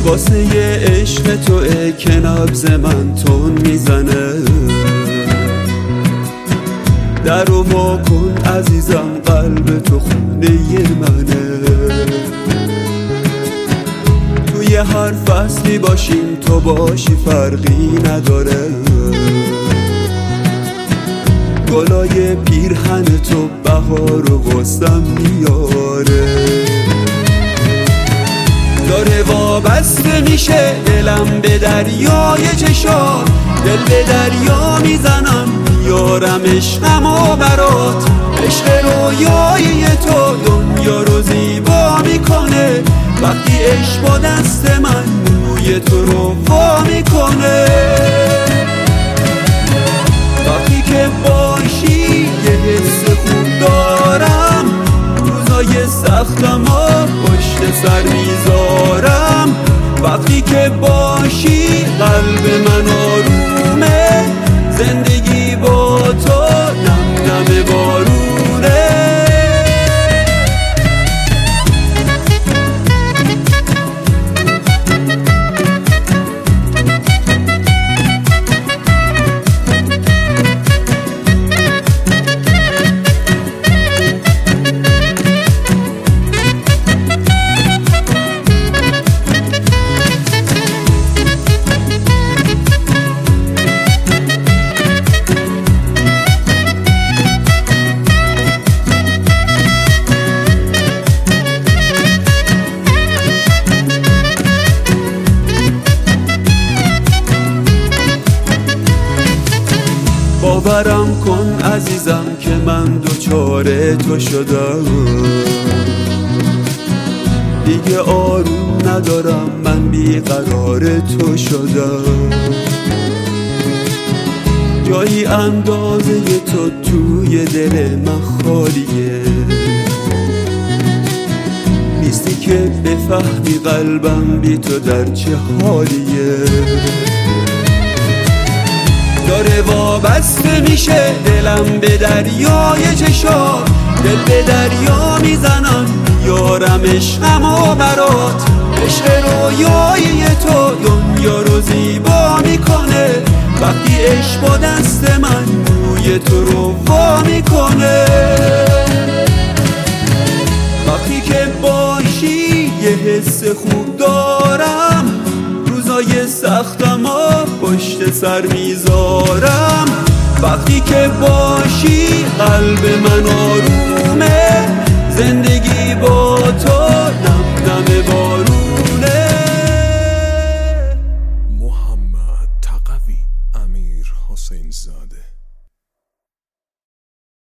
واسه یه عشق توه که نبض من تون میزنه. در رو وا کن عزیزم، قلب تو خونه منه. توی هر فصلی باشیم تو باشی فرقی نداره. گلای پیرهن تو بهار و واسم میاره. داره وابسته میشه دلم به دریای چشات، دل به دریا میزنم میارم عشقمو برات. عشق رویای تو دنیا رو زیبا میکنه، وقتی عشق با دست من روی تو رو وا میکنه. وقتی که باشی یه حس خوب دارم، روزای سختم ها پشت سر میذارم. وقتی که باشی قلب من آرومه، زندگی با تو نم نم بارونه. باورم کن عزیزم که من دوچاره تو شدم. دیگه آروم ندارم، من بیقرار تو شدم. جایی اندازه تو توی دل من خالیه، نیستی که بفهمی قلبم بی تو در چه حالیه. داره وابسته میشه دلم به دریای چشات، دل به دریا میزنم یارم عشقمو برات. عشق رویای تو دنیا رو زیبا میکنه، وقتی عشق با دست من روی تو رو وا میکنه. وقتی که باشی یه حس خوب دارم، روزای سختم ها پشت سر میذارم. وقتی که باشی قلب من آرومه، زندگی